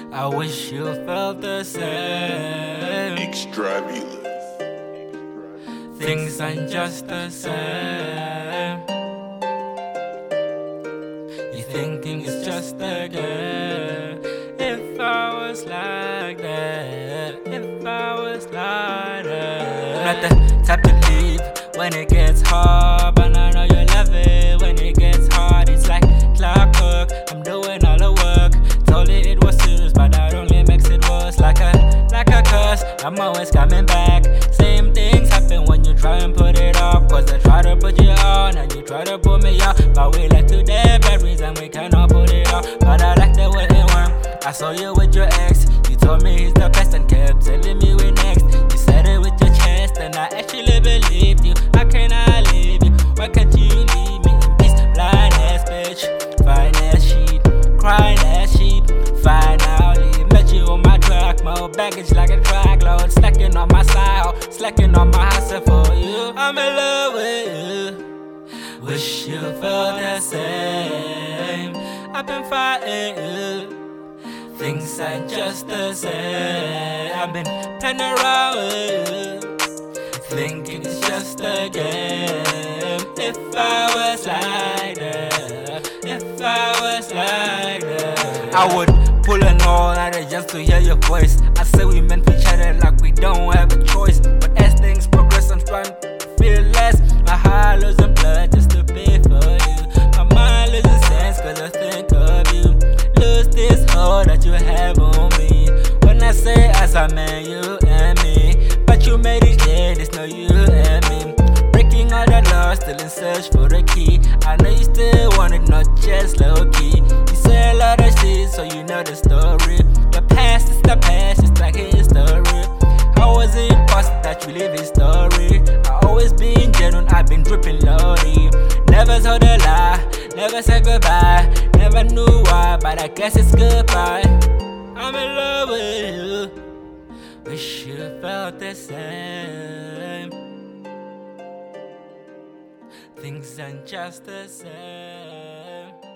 I wish you felt the same. Extravulous. Things ain't just the same. You thinking it's just a game. If I was like that, if I was like that. I'm not the type to leave when it gets hard, but I know you love it when it gets hard. It's like clockwork, I'm doing all the work. Told it it was serious, but that only makes it worse. Like a curse, I'm always coming back. Same things happen when you try and put it off. Cause I try to put you on and you try to put me off. But we like to dead berries and we cannot put it off. But I like the way it went. I saw you with your ex. You told me he's the best and kept telling me we're next. You said it with your chest and I actually believed you. How can I leave you? Why can't you leave me in peace? Blind ass bitch, fine ass sheep, crying ass sheep. Finally met you on my track, more baggage like a track load. Slacking on my side, slacking on my hustle for you. I'm in love with you. Wish you felt the same. I've been fighting you. Things ain't just the same. I've been playing around with you, thinking it's just a game. If I was like that, if I was like that, I would pull an all out just to hear your voice. I say we meant for each other like we don't have a choice. But as things progress, I'm trying to feel less. My heart losing blood just to pay for you. My mind losing sense cause I think of you. Lose this hold that you have on me. When I say as I meant you and me, but you made it clear there's no you and me. Breaking all the laws, still in search for the key. I know you still want it, not just low key. You say a lot of shit, so you know the story. The past is the past, it's like history. How was it possible that you live history? I always been genuine, I've been dripping loaded. Never told a lie, never said goodbye. Never knew why, but I guess it's goodbye. I'm in love with you. Wish you felt the same. Things ain't just the same.